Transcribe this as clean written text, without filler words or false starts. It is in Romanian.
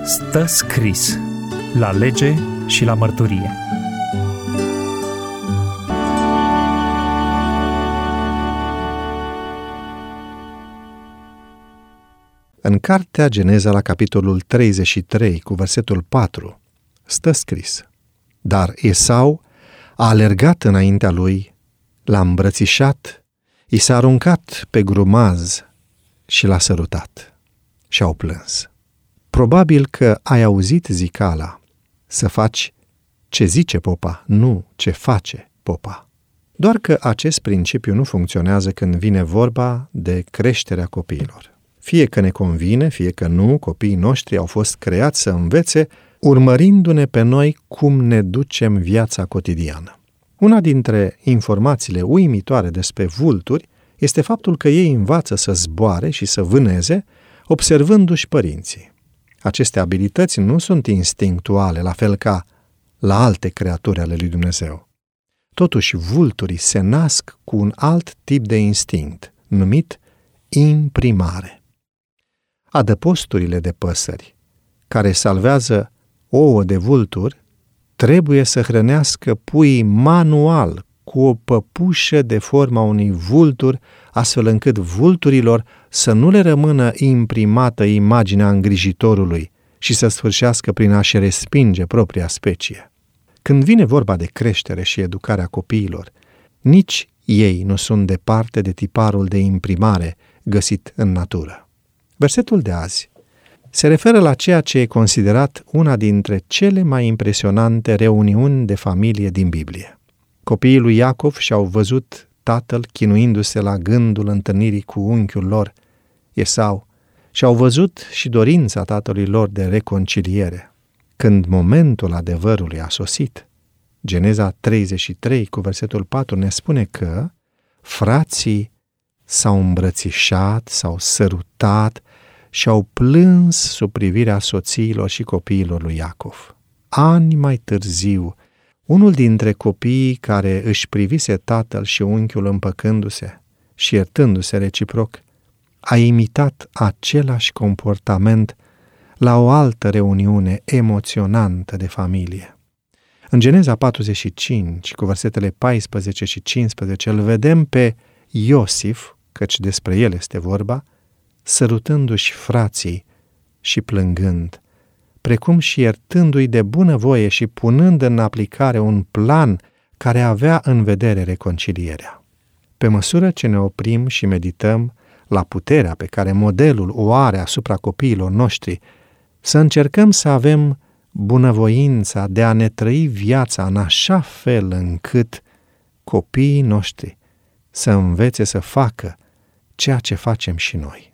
Stă scris la lege și la mărturie. În cartea Geneza, la capitolul 33, cu versetul 4, stă scris: Dar Esau a alergat înaintea lui, l-a îmbrățișat, i s-a aruncat pe grumaz și l-a sărutat. Și-au plâns. Probabil că ai auzit zicala: să faci ce zice popa, nu ce face popa. Doar că acest principiu nu funcționează când vine vorba de creșterea copiilor. Fie că ne convine, fie că nu, copiii noștri au fost creați să învețe urmărindu-ne pe noi cum ne ducem viața cotidiană. Una dintre informațiile uimitoare despre vulturi este faptul că ei învață să zboare și să vâneze observându-și părinții. Aceste abilități nu sunt instinctuale, la fel ca la alte creaturi ale lui Dumnezeu. Totuși, vulturii se nasc cu un alt tip de instinct, numit imprimare. Adăposturile de păsări, care salvează ouă de vulturi, trebuie să hrănească puii manual cu o păpușă de forma unui vultur, astfel încât vulturilor să nu le rămână imprimată imaginea îngrijitorului și să sfârșească prin a-și respinge propria specie. Când vine vorba de creștere și educarea copiilor, nici ei nu sunt departe de tiparul de imprimare găsit în natură. Versetul de azi se referă la ceea ce e considerat una dintre cele mai impresionante reuniuni de familie din Biblie. Copiii lui Iacov și-au văzut tatăl chinuindu-se la gândul întâlnirii cu unchiul lor, Esau, și-au văzut și dorința tatălui lor de reconciliere. Când momentul adevărului a sosit, Geneza 33 cu versetul 4 ne spune că frații s-au îmbrățișat, s-au sărutat și au plâns sub privirea soțiilor și copiilor lui Iacov. Ani mai târziu, unul dintre copiii care își privise tatăl și unchiul împăcându-se și iertându-se reciproc, a imitat același comportament la o altă reuniune emoționantă de familie. În Geneza 45, cu versetele 14 și 15, îl vedem pe Iosif, căci despre el este vorba, sărutându-și frații și plângând, precum și iertându-i de bunăvoie și punând în aplicare un plan care avea în vedere reconcilierea. Pe măsură ce ne oprim și medităm la puterea pe care modelul o are asupra copiilor noștri, să încercăm să avem bunăvoința de a ne trăi viața în așa fel încât copiii noștri să învețe să facă ceea ce facem și noi.